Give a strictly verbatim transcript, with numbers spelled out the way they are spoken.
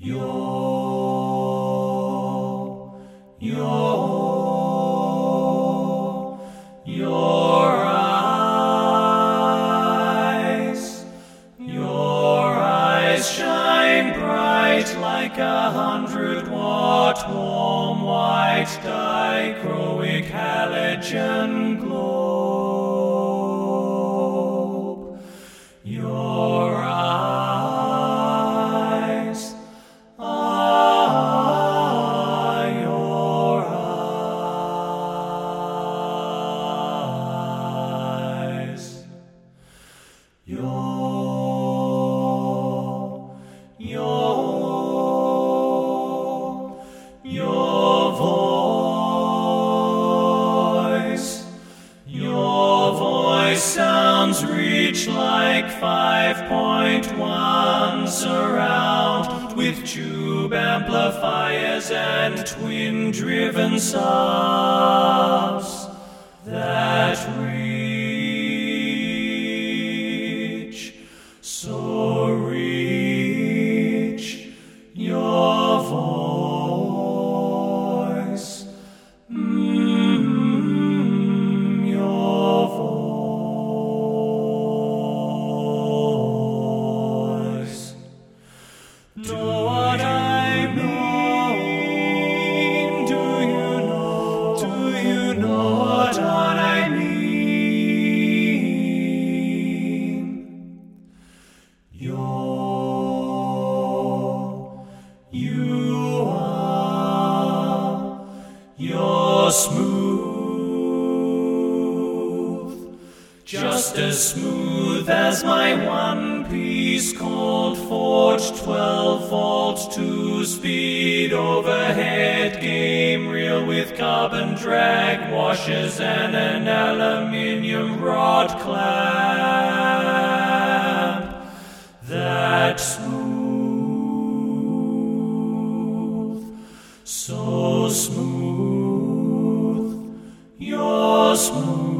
Your, your, your eyes, your eyes shine bright like a hundred watt warm white dichroic halogen globe. Your eyes, ah, your eyes, your, your, your voice, your voice sounds rich like five point one surround with tube amplifiers and twin-driven subs that reach, so reach your voice, mm, your voice. Know what I mean? Do you know? Do you know what I mean? You're, you are, you're smooth, just as smooth as my one piece called forged twelve volt two speed overhead game reel with carbon drag washers and an aluminium rod clamp. That smooth, so smooth, you're smooth.